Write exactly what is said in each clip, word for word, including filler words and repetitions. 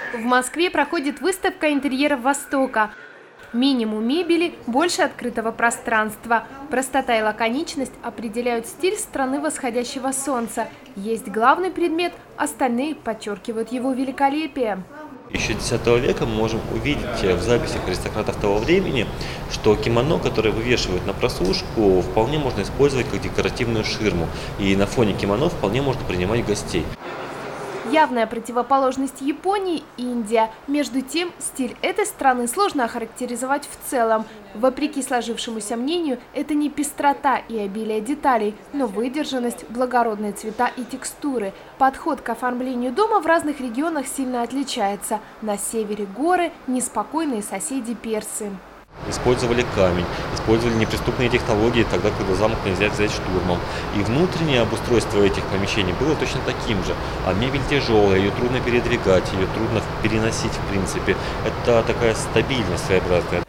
В Москве проходит выставка интерьеров Востока. Минимум мебели, больше открытого пространства. Простота и лаконичность определяют стиль страны восходящего солнца. Есть главный предмет, остальные подчеркивают его великолепие. Еще десятого века мы можем увидеть в записях аристократов того времени, что кимоно, которое вывешивают на просушку, вполне можно использовать как декоративную ширму. И на фоне кимоно вполне можно принимать гостей. Явная противоположность Японии – Индия. Между тем, стиль этой страны сложно охарактеризовать в целом. Вопреки сложившемуся мнению, это не пестрота и обилие деталей, но выдержанность, благородные цвета и текстуры. Подход к оформлению дома в разных регионах сильно отличается. На севере горы, неспокойные соседи персы. Использовали камень, использовали неприступные технологии тогда, когда замок нельзя взять штурмом. И внутреннее обустройство этих помещений было точно таким же. А мебель тяжелая, ее трудно передвигать, ее трудно переносить в принципе. Это такая стабильность своеобразная.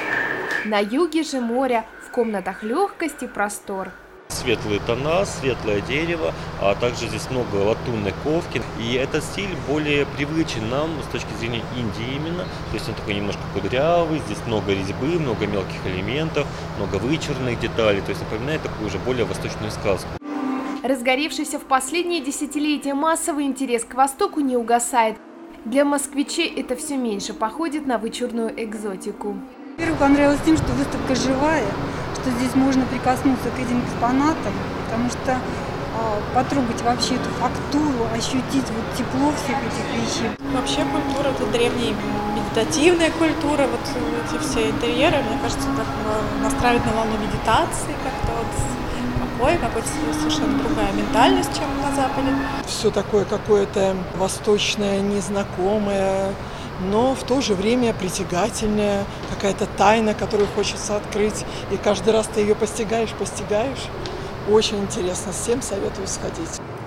На юге же море, в комнатах легкость и простор. Светлые тона, светлое дерево, а также здесь много латунной ковки. И этот стиль более привычен нам с точки зрения Индии именно. То есть он такой немножко кудрявый, здесь много резьбы, много мелких элементов, много вычурных деталей. То есть напоминает такую уже более восточную сказку. Разгоревшийся в последние десятилетия массовый интерес к Востоку не угасает. Для москвичей это все меньше походит на вычурную экзотику. Во-первых, понравилось тем, что выставка живая, что здесь можно прикоснуться к этим экспонатам, потому что э, потрогать вообще эту фактуру, ощутить вот тепло всех этих вещей. Вообще культура, это древняя медитативная культура, вот эти все интерьеры, мне кажется, так настраивают на волну медитации, как-то вот покой, какая-то совершенно другая ментальность, чем на Западе. Все такое какое-то восточное, незнакомое, но в то же время притягательная, какая-то тайна, которую хочется открыть. И каждый раз ты ее постигаешь, постигаешь. Очень интересно, всем советую сходить.